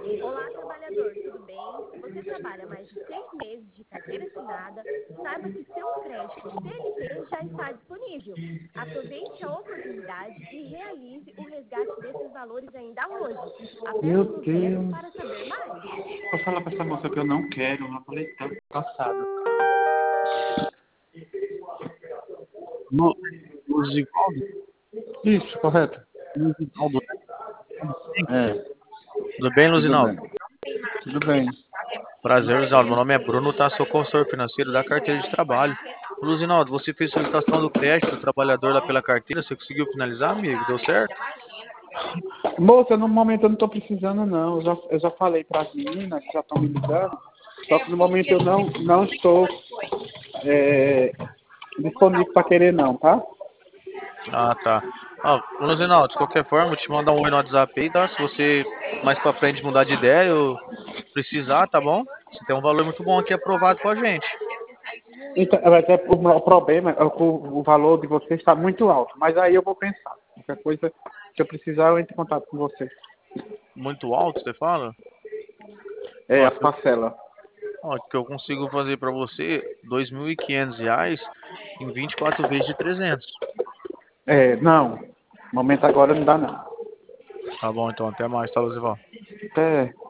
Olá, trabalhador, tudo bem? Você trabalha mais de 6 meses de carteira assinada? Saiba que seu crédito CLT já está disponível. Aproveite a oportunidade e realize o resgate desses valores ainda hoje. Meu Aperte no 0 Deus. para saber mais. Vou falar pra essa moça que eu não quero. Eu falei tanto passado. Luzivaldo? Isso, correto. Luzivaldo. É, Tudo bem, tudo Luzinaldo? bem. Tudo bem. Prazer, Luzinaldo. Meu nome é Bruno, tá? Sou consultor financeiro da carteira de trabalho. Luzinaldo, você fez solicitação do crédito do trabalhador lá pela carteira. Você conseguiu finalizar, amigo? Deu certo? Moça, no momento eu não tô precisando, não. Eu já falei para as meninas que já estão me ligando. Só que no momento eu não estou disponível para querer, não, tá? Ah, tá. Ó, Luzinaldo, de qualquer forma, vou te mandar um oi no WhatsApp aí, tá? Se você mais pra frente mudar de ideia ou precisar, tá bom? Você tem um valor muito bom aqui aprovado com a gente. Então, o problema é que o valor de você está muito alto. Mas aí eu vou pensar. Qualquer coisa que eu precisar, eu entro em contato com você. Muito alto, você fala? É, Ó, as parcelas. que eu consigo fazer pra você R$ 2.500 em 24 vezes de 300. É, não. No momento agora não dá, não. Tá bom, então. Até mais, tá, Luzival? É.